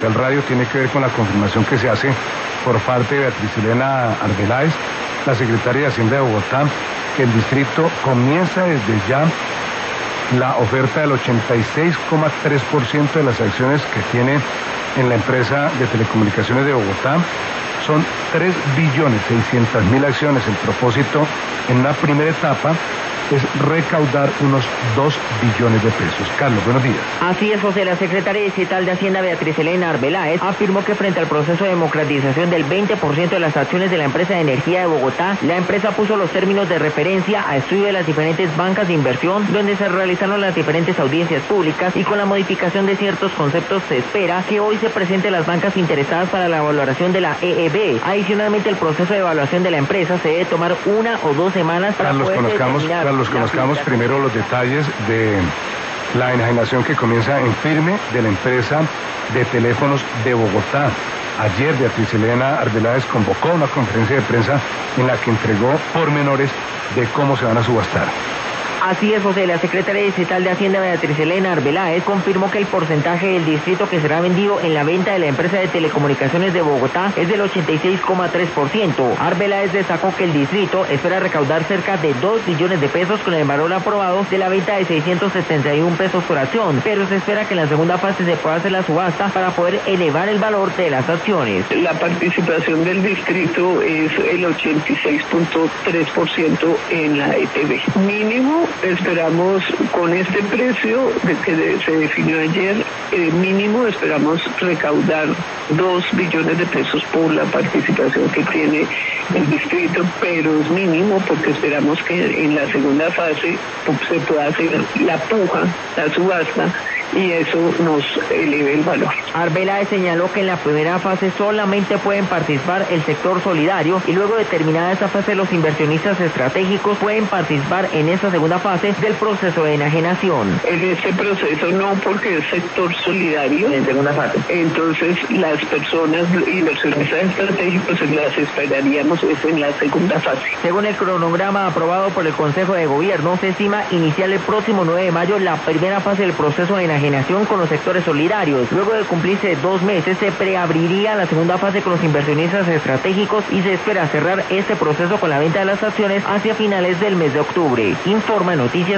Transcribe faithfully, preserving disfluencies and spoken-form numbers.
El radio tiene que ver con la confirmación que se hace por parte de Beatriz Elena Arbeláez, la secretaria de Hacienda de Bogotá, que el distrito comienza desde ya la oferta del ochenta y seis coma tres por ciento de las acciones que tiene en la empresa de telecomunicaciones de Bogotá. Son tres billones seiscientas mil acciones. El propósito en una primera etapa es recaudar unos dos billones de pesos. Carlos, buenos días. Así es, José. La secretaria distrital de Hacienda, Beatriz Elena Arbeláez, afirmó que frente al proceso de democratización del veinte por ciento de las acciones de la empresa de energía de Bogotá, la empresa puso los términos de referencia a estudio de las diferentes bancas de inversión, donde se realizaron las diferentes audiencias públicas, y con la modificación de ciertos conceptos se espera que hoy se presenten las bancas interesadas para la valoración de la E E B. Adicionalmente, el proceso de evaluación de la empresa se debe tomar una o dos semanas para Carlos, poder conozcamos, determinar Carlos, conozcamos primero los detalles de la enajenación que comienza en firme de la empresa de teléfonos de Bogotá. Ayer Beatriz Elena Arbeláez convocó una conferencia de prensa en la que entregó pormenores de cómo se van a subastar. Así es, José. La secretaria distrital de Hacienda, Beatriz Elena Arbeláez, confirmó que el porcentaje del distrito que será vendido en la venta de la empresa de telecomunicaciones de Bogotá es del ochenta y seis coma tres por ciento. Arbeláez destacó que el distrito espera recaudar cerca de dos billones de pesos con el valor aprobado de la venta de seiscientos setenta y uno pesos por acción, pero se espera que en la segunda fase se pueda hacer la subasta para poder elevar el valor de las acciones. La participación del distrito es el ochenta y seis punto tres por ciento en la E T B. Mínimo esperamos, con este precio de que se definió ayer, eh, mínimo esperamos recaudar dos billones de pesos por la participación que tiene el distrito, pero es mínimo porque esperamos que en la segunda fase se pueda hacer la puja, la subasta, y eso nos eleve el valor. Arbeláez señaló que en la primera fase solamente pueden participar el sector solidario, y luego de terminada esta fase los inversionistas estratégicos pueden participar en esta segunda fase del proceso de enajenación. En este proceso no, porque es sector solidario. En segunda fase. Entonces las personas inversionistas estratégicos las esperaríamos es en la segunda fase. Según el cronograma aprobado por el Consejo de Gobierno, se estima iniciar el próximo nueve de mayo la primera fase del proceso de enajenación con los sectores solidarios. Luego de cumplirse dos meses, se preabriría la segunda fase con los inversionistas estratégicos y se espera cerrar este proceso con la venta de las acciones hacia finales del mes de octubre. Informa Noticias